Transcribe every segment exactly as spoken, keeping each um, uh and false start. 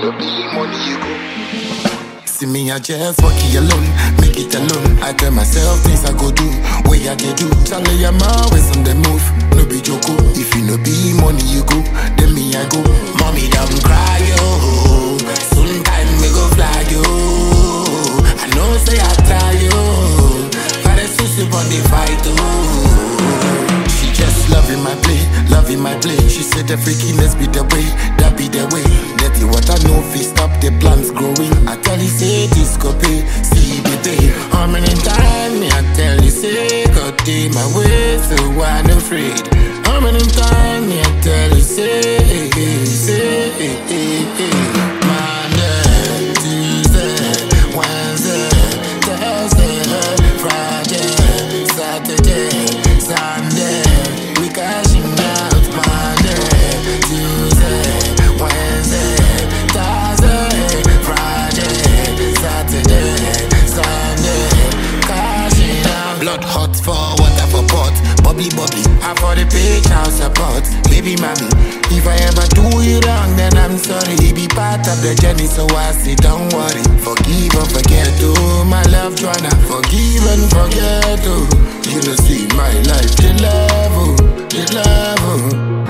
no be money you go. See me, I just walk it alone, make it alone. I tell myself things I go do, way I they do. Charlie, I'm always on the move, no be joke. If you no be money you go, then me I go. Mommy don't cry yo, soon time me go fly yo. I know say I try yo, but it's so on the fight too. She just loving my play, loving my play. She said the freakiness be the way, that be the way. Dirty water no fi stop the plants growing. I tell you say this go pay, see the day. How many times me I tell you say God take my way, so I'm afraid. How many times me I tell you say, say, Monday, Tuesday, Wednesday, Thursday, Friday, Saturday, Sunday. We cashing out Monday, Tuesday, Wednesday, Thursday, Friday, Saturday, Sunday. Cashing out. Blood hot for water for pot, bubbly bubbly. I for the page house support. Baby mommy, if I ever do you wrong, then I'm sorry. Be part of the journey, so I say don't worry. Forgive and forget, oh my love tryna. Forgive and forget, oh. You know see my life, the love, oh, the love, oh.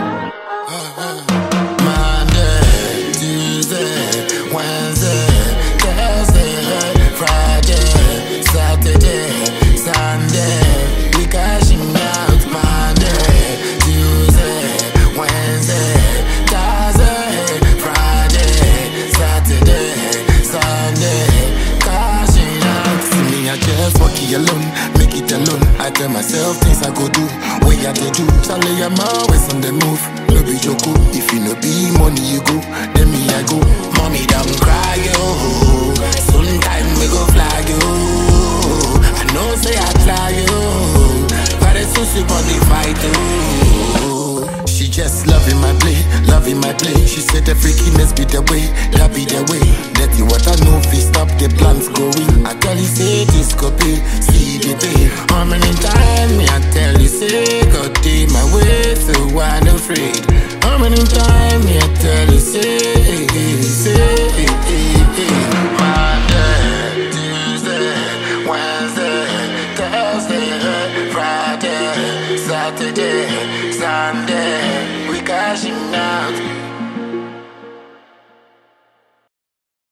Monday, Tuesday, Wednesday, Thursday, Friday, Saturday, Sunday. We cashing out Monday, Tuesday, Wednesday, Thursday, Friday, Saturday, Sunday. Cashing out. See me, I just walk it alone, make it alone. I tell myself things I go do, way I they do. Charlie, I'm always on the move, no be joke. If you no be money you go, then me I go. Mommy don't cry yo, soon time we go fly yo. I know say I try yo, but it's so sick on the fight yo. She just loving my play, loving my play. She said the freakiness be the way, that be the way. Dirty water no fi stop the plants growing. I tell you say this go pay, see the day. How many times me I tell you say God take my way, so I'm afraid. How many times me I tell you say, say, Monday, Tuesday, Wednesday, Thursday, Friday, Saturday, Sunday. We cashing out.